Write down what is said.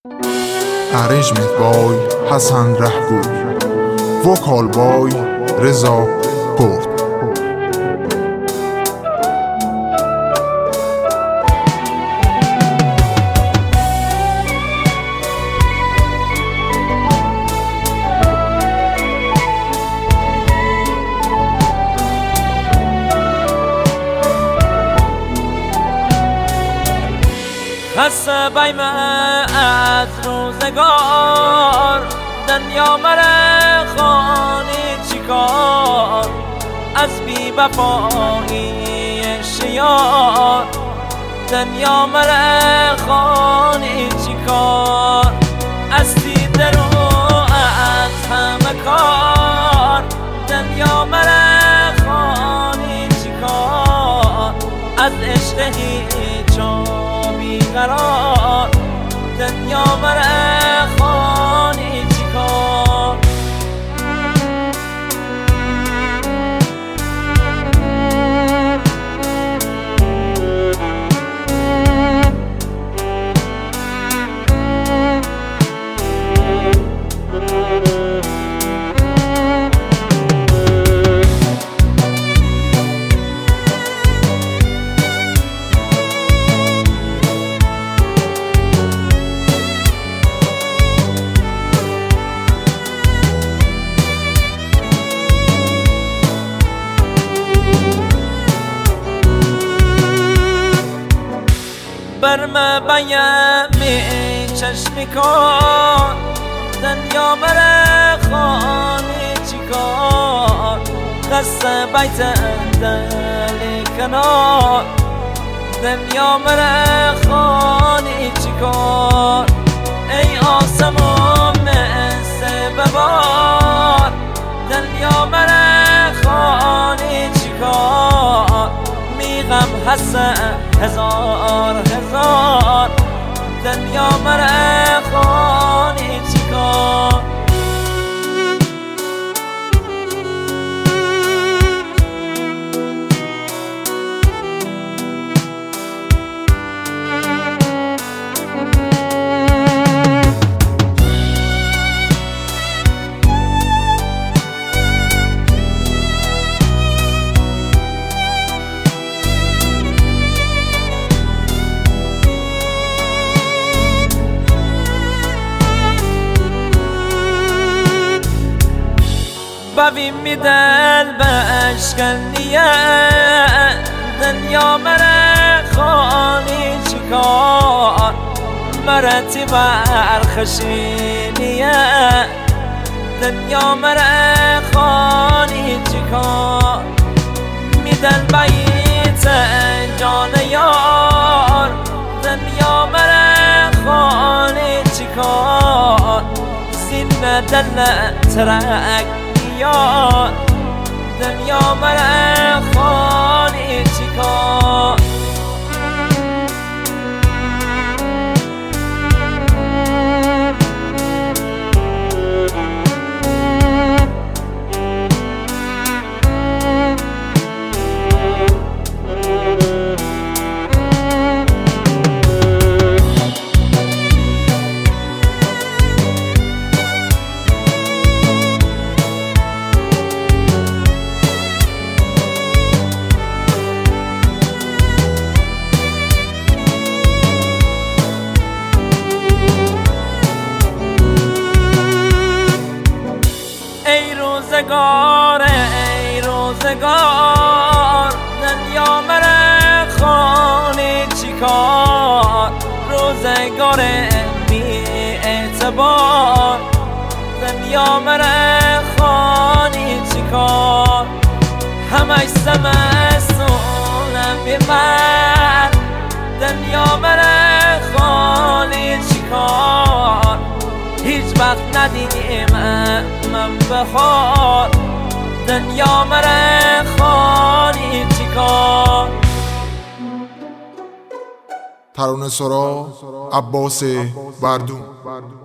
Arrangement by Hassan Rahgoor. Vocal by Reza Port. خسته بیم از روزگار، دنیا مره خانی چیکار، از بی وفایی شیار، دنیا مره خانی چیکار، از دیده رو از همه کار، دنیا مره خانی چیکار، از عشق هیچ قرار، دنیا مره خانی چیکار. برم بیمی چشمی کن، دنیا مره خانی چیکار، قصه بیت دلی کنار، دنیا مره خانی چیکار، ای آسمون مثل ببار، دنیا مره خانی چیکار، میغم هست هزار هزار، دنیا مره خانی چیکار. ببین می دل بشکنیه، دنیا مره خانی چیکار، مرتی برخشینیه، دنیا مره خانی چیکار، می دل بیت جان یار، دنیا مره خانی چیکار، زین دل ترک یار، دنیا مره خانی چیکار. ای روزگار، دنیا مره خانی چیکار، روزگار بی اعتبار، دنیا مره خانی چیکار، همش زمستونم بی من، دنیا مره خانی چیکار، هیچ وقت ندیدیم من بخار، دنیا مره خانی چیکار. ترانه سرا عباس بردون.